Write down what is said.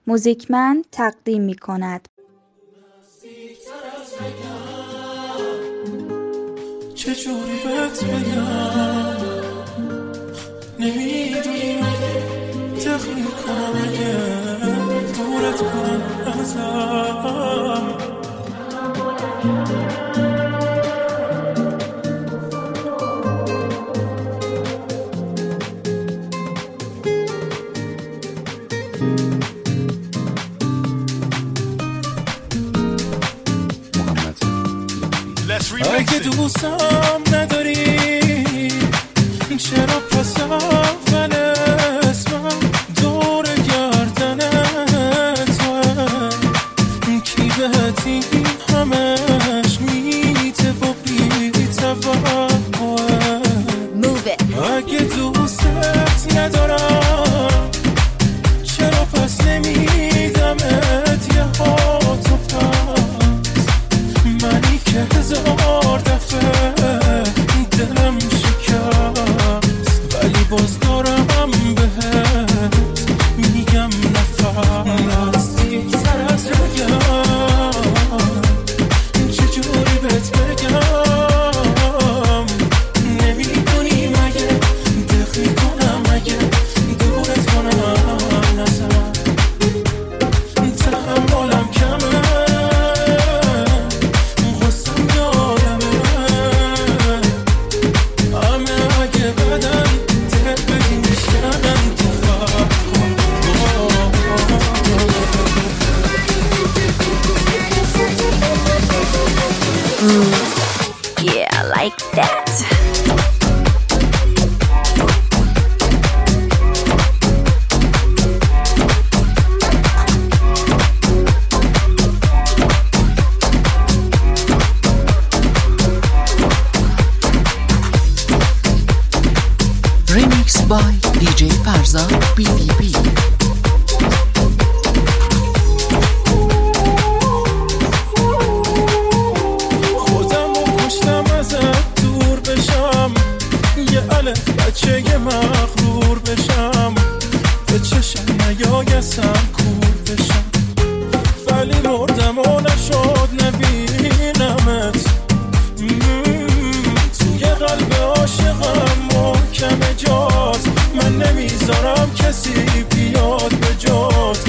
موزیکمند تقدیم می کند. چجوری بهت بگم نمیدونی تخلیق کنم اگه دورت کنم ازم اگه دوستم نداری چرا پس اول اسمم دور گردن توه کی بهت این همش میته و بی توقعه اگه دوستت ندارم چرا پس نمیدمت یه هاتو پس منی که هزار دفعه دلم شکست ولی باز دارم بهت میگم نفس دیگتر از بگم چجوری بهت بگم نمیدونی مگه دق میکنم مگه دورت کنم ازم تحملم کمه غصم یادمه همه اگه بدن دل بدی میشکنم انتخاب کن Yeah, I like that. Remix by DJ Farza PDP. خودم رو کشتم ازت دور بشم یه الف بچه یه مغرور بشم به چشم نیایستم کور بشم ولی مردم و نشد نبینمت توی قلب عاشقم محکم جات من نمیذارم کسی بیاد به جات